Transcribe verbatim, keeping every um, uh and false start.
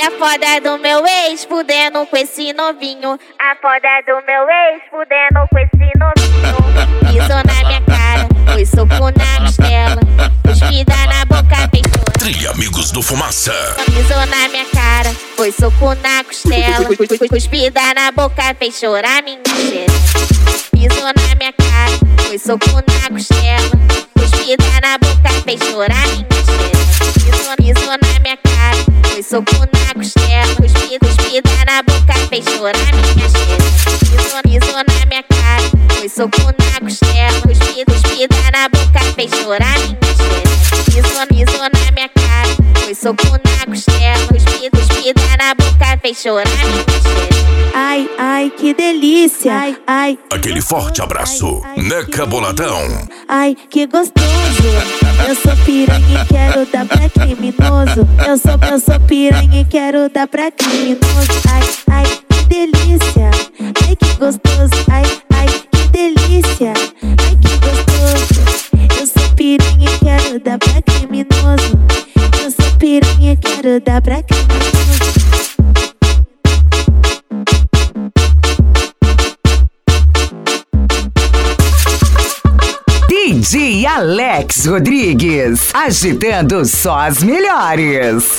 a foda do meu ex fudendo com esse novinho. A foda do meu ex fudendo com esse novinho. Pisou na minha cara, foi soco na costela, cuspida na boca, fez chorar. Tria Amigos do Fumaça. Pisou na minha cara, foi soco na costela, cuspida na boca, fez chorar minha xereca. Pisou na minha cara, foi soco na costela, cuspida na boca, fez chorar minha xereca. Pisou, pisou na minha cara, foi soco na costela, cuspida, cuspida na boca, fez chorar minha xereca. Pisou, pisou na minha cara, foi soco na costela, cuspida, cuspida na boca, fez chorar minha xereca. Pisou, pisou na minha cara, foi soco na costela, cuspida, cuspida na boca, fez chorar minha xereca. Ai, ai, que delícia. Ai, ai. Aquele forte abraço, ai, ai, Neca Boladão. Ai, que gostoso. Eu sou piranha e quero dar pra criminoso. Eu sou, eu sou piranha e quero dar pra criminoso. Ai, ai, que delícia. Ai, que gostoso. Ai, ai, que delícia. Ai, que gostoso. Eu sou piranha e quero dar pra criminoso. Eu sou piranha e quero dar pra criminoso. D J Alex Rodrigues, agitando só as melhores.